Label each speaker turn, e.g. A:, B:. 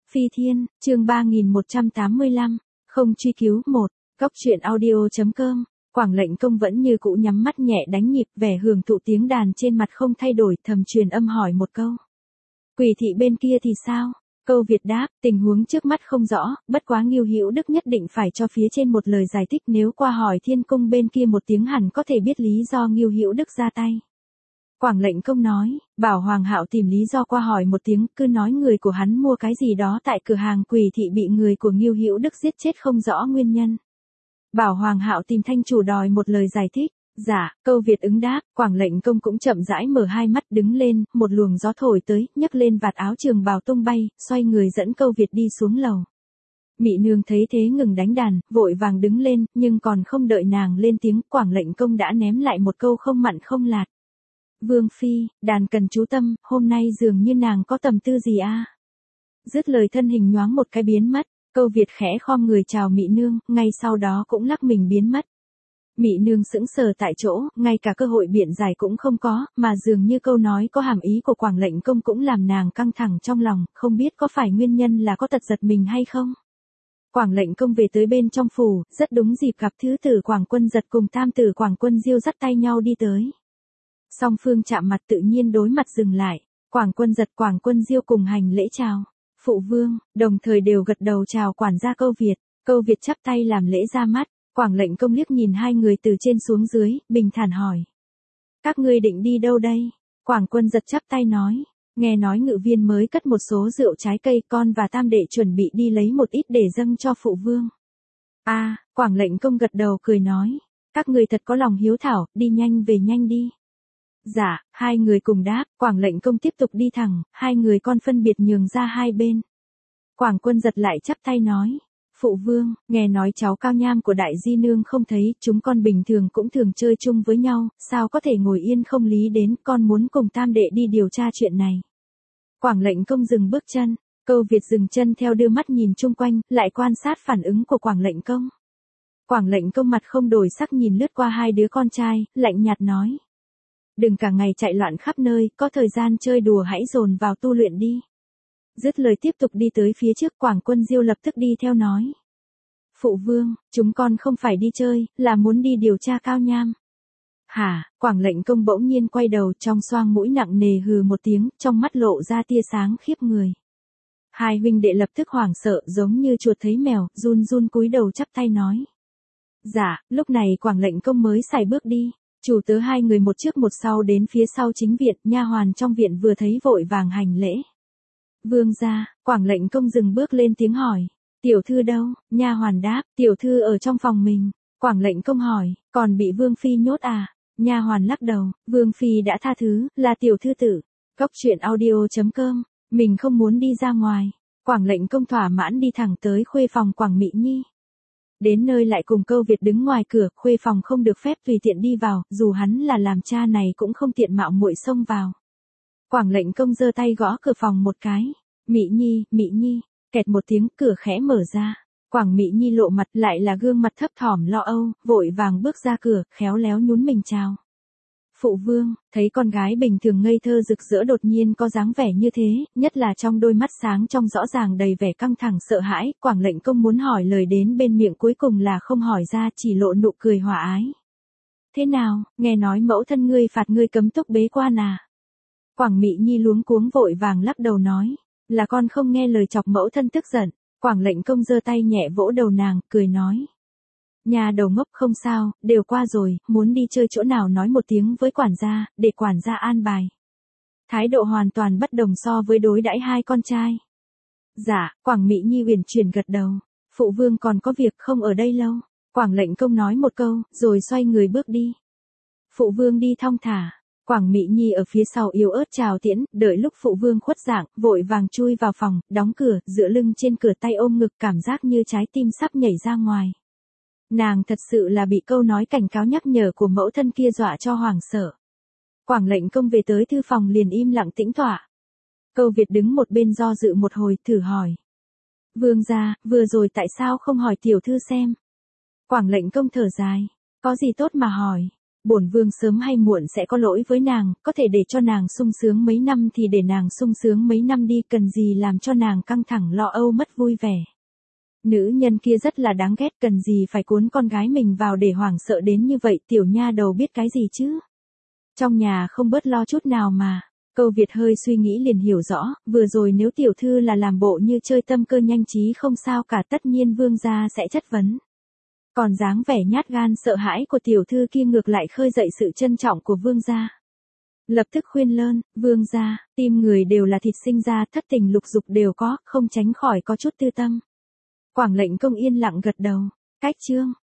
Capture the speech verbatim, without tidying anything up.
A: Phi Thiên, chương ba nghìn một trăm tám mươi lăm, không truy cứu một, góc truyện audio.com, Quảng Lệnh Công vẫn như cũ nhắm mắt nhẹ đánh nhịp, vẻ hưởng thụ tiếng đàn trên mặt không thay đổi, thầm truyền âm hỏi một câu. Quỷ thị bên kia thì sao? Câu Việt đáp, tình huống trước mắt không rõ, bất quá Ngưu Hữu Đức nhất định phải cho phía trên một lời giải thích, nếu qua hỏi Thiên Cung bên kia một tiếng hẳn có thể biết lý do Ngưu Hữu Đức ra tay. Quảng Lệnh Công nói, bảo Hoàng Hạo tìm lý do qua hỏi một tiếng, cứ nói người của hắn mua cái gì đó tại cửa hàng Quỷ thị bị người của Ngưu Hữu Đức giết chết không rõ nguyên nhân. Bảo Hoàng Hạo tìm thanh chủ đòi một lời giải thích. Dạ, câu Việt ứng đáp, Quảng Lệnh Công cũng chậm rãi mở hai mắt đứng lên, một luồng gió thổi tới, nhấc lên vạt áo trường bào tung bay, xoay người dẫn câu Việt đi xuống lầu. Mị nương thấy thế ngừng đánh đàn, vội vàng đứng lên, nhưng còn không đợi nàng lên tiếng, Quảng Lệnh Công đã ném lại một câu không mặn không lạt. Vương Phi, đàn cần chú tâm, hôm nay dường như nàng có tầm tư gì a? Dứt lời thân hình nhoáng một cái biến mất, câu Việt khẽ khom người chào Mị nương, ngay sau đó cũng lắc mình biến mất. Mị nương sững sờ tại chỗ, ngay cả cơ hội biện giải cũng không có, mà dường như câu nói có hàm ý của Quảng Lệnh Công cũng làm nàng căng thẳng trong lòng, không biết có phải nguyên nhân là có tật giật mình hay không. Quảng Lệnh Công về tới bên trong phủ, rất đúng dịp gặp thứ tử Quảng Quân Giật cùng tam tử Quảng Quân Diêu dắt tay nhau đi tới. Song phương chạm mặt tự nhiên đối mặt dừng lại, Quảng Quân Giật Quảng Quân Diêu cùng hành lễ chào. Phụ vương, đồng thời đều gật đầu chào quản gia câu Việt, câu Việt chắp tay làm lễ ra mắt. Quảng Lệnh Công liếc nhìn hai người từ trên xuống dưới, bình thản hỏi. Các ngươi định đi đâu đây? Quảng Quân Giật chắp tay nói. Nghe nói ngự viên mới cất một số rượu trái cây, con và tam đệ chuẩn bị đi lấy một ít để dâng cho phụ vương. A, à, Quảng Lệnh Công gật đầu cười nói. Các ngươi thật có lòng hiếu thảo, đi nhanh về nhanh đi. Dạ, hai người cùng đáp, Quảng Lệnh Công tiếp tục đi thẳng, hai người con phân biệt nhường ra hai bên. Quảng Quân Giật lại chắp tay nói. Phụ vương, nghe nói cháu Cao Nham của đại di nương không thấy, chúng con bình thường cũng thường chơi chung với nhau, sao có thể ngồi yên không lý đến, con muốn cùng tam đệ đi điều tra chuyện này. Quảng Lệnh Công dừng bước chân, câu Việt dừng chân theo đưa mắt nhìn chung quanh, lại quan sát phản ứng của Quảng Lệnh Công. Quảng Lệnh Công mặt không đổi sắc nhìn lướt qua hai đứa con trai, lạnh nhạt nói. Đừng cả ngày chạy loạn khắp nơi, có thời gian chơi đùa hãy dồn vào tu luyện đi. Dứt lời tiếp tục đi tới phía trước, Quảng Quân Diêu lập tức đi theo nói. Phụ vương, chúng con không phải đi chơi, là muốn đi điều tra Cao Nham. Hả, Quảng Lệnh Công bỗng nhiên quay đầu, trong xoang mũi nặng nề hừ một tiếng, trong mắt lộ ra tia sáng khiếp người. Hai huynh đệ lập tức hoảng sợ, giống như chuột thấy mèo, run run cúi đầu chắp tay nói. Dạ, lúc này Quảng Lệnh Công mới xài bước đi. Chủ tớ hai người một trước một sau đến phía sau chính viện, nha hoàn trong viện vừa thấy vội vàng hành lễ. Vương gia, Quảng Lệnh Công dừng bước lên tiếng hỏi. Tiểu thư đâu? Nha hoàn đáp, tiểu thư ở trong phòng mình. Quảng Lệnh Công hỏi, còn bị Vương Phi nhốt à? Nha hoàn lắc đầu, Vương Phi đã tha thứ, là tiểu thư tử. Góc truyện audio.com, mình không muốn đi ra ngoài. Quảng Lệnh Công thỏa mãn đi thẳng tới khuê phòng Quảng Mị Nhi. Đến nơi lại cùng câu Việt đứng ngoài cửa, khuê phòng không được phép tùy tiện đi vào, dù hắn là làm cha này cũng không tiện mạo muội xông vào. Quảng Lệnh Công giơ tay gõ cửa phòng một cái. Mị Nhi, Mị Nhi, kẹt một tiếng, cửa khẽ mở ra. Quảng Mị Nhi lộ mặt, lại là gương mặt thấp thỏm lo âu, vội vàng bước ra cửa, khéo léo nhún mình chào. Phụ vương, thấy con gái bình thường ngây thơ rực rỡ đột nhiên có dáng vẻ như thế, nhất là trong đôi mắt sáng trong rõ ràng đầy vẻ căng thẳng sợ hãi, Quảng Lệnh Công muốn hỏi lời đến bên miệng cuối cùng là không hỏi ra, chỉ lộ nụ cười hòa ái. Thế nào, nghe nói mẫu thân ngươi phạt ngươi cấm túc bế quan à? Quảng Mị Nhi luống cuống vội vàng lắc đầu nói, là con không nghe lời chọc mẫu thân tức giận. Quảng Lệnh Công giơ tay nhẹ vỗ đầu nàng, cười nói. Nhà đầu ngốc không sao, đều qua rồi, muốn đi chơi chỗ nào nói một tiếng với quản gia, để quản gia an bài. Thái độ hoàn toàn bất đồng so với đối đãi hai con trai. Dạ, Quảng Mị Nhi uyển chuyển gật đầu, phụ vương còn có việc không ở đây lâu. Quảng Lệnh Công nói một câu, rồi xoay người bước đi. Phụ vương đi thong thả. Quảng Mị Nhi ở phía sau yếu ớt chào tiễn, đợi lúc phụ vương khuất dạng, vội vàng chui vào phòng, đóng cửa, dựa lưng trên cửa tay ôm ngực, cảm giác như trái tim sắp nhảy ra ngoài. Nàng thật sự là bị câu nói cảnh cáo nhắc nhở của mẫu thân kia dọa cho hoảng sợ. Quảng Lệnh Công về tới thư phòng liền im lặng tĩnh tọa. Câu Việt đứng một bên do dự một hồi, thử hỏi. Vương gia, vừa rồi tại sao không hỏi tiểu thư xem? Quảng Lệnh Công thở dài. Có gì tốt mà hỏi? Bổn vương sớm hay muộn sẽ có lỗi với nàng, có thể để cho nàng sung sướng mấy năm thì để nàng sung sướng mấy năm đi, cần gì làm cho nàng căng thẳng lo âu mất vui vẻ. Nữ nhân kia rất là đáng ghét, cần gì phải cuốn con gái mình vào để hoảng sợ đến như vậy, tiểu nha đầu biết cái gì chứ. Trong nhà không bớt lo chút nào mà. Câu Việt hơi suy nghĩ liền hiểu rõ, vừa rồi nếu tiểu thư là làm bộ như chơi tâm cơ nhanh trí không sao cả, tất nhiên vương gia sẽ chất vấn. Còn dáng vẻ nhát gan sợ hãi của tiểu thư kia ngược lại khơi dậy sự trân trọng của vương gia. Lập tức khuyên lơn, vương gia, tim người đều là thịt sinh ra, thất tình lục dục đều có, không tránh khỏi có chút tư tâm. Quảng Lệnh Công yên lặng gật đầu. Cách chương